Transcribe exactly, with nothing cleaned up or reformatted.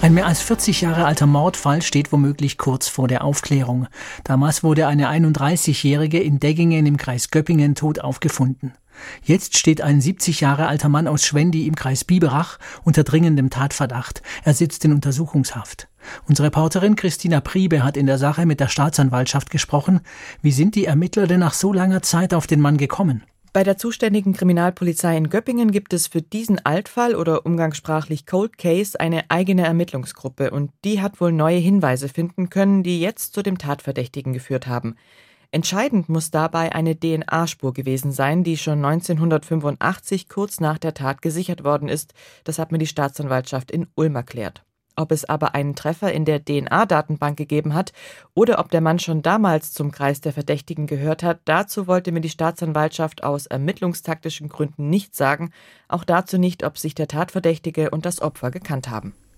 Ein mehr als vierzig Jahre alter Mordfall steht womöglich kurz vor der Aufklärung. Damals wurde eine einunddreißigjährige in Deggingen im Kreis Göppingen tot aufgefunden. Jetzt steht ein siebzig Jahre alter Mann aus Schwendi im Kreis Biberach unter dringendem Tatverdacht. Er sitzt in Untersuchungshaft. Unsere Reporterin Christina Priebe hat in der Sache mit der Staatsanwaltschaft gesprochen. Wie sind die Ermittler denn nach so langer Zeit auf den Mann gekommen? Bei der zuständigen Kriminalpolizei in Göppingen gibt es für diesen Altfall oder umgangssprachlich Cold Case eine eigene Ermittlungsgruppe und die hat wohl neue Hinweise finden können, die jetzt zu dem Tatverdächtigen geführt haben. Entscheidend muss dabei eine D N A-Spur gewesen sein, die schon neunzehnhundertfünfundachtzig kurz nach der Tat gesichert worden ist. Das hat mir die Staatsanwaltschaft in Ulm erklärt. Ob es aber einen Treffer in der D N A-Datenbank gegeben hat oder ob der Mann schon damals zum Kreis der Verdächtigen gehört hat, dazu wollte mir die Staatsanwaltschaft aus ermittlungstaktischen Gründen nichts sagen. Auch dazu nicht, ob sich der Tatverdächtige und das Opfer gekannt haben.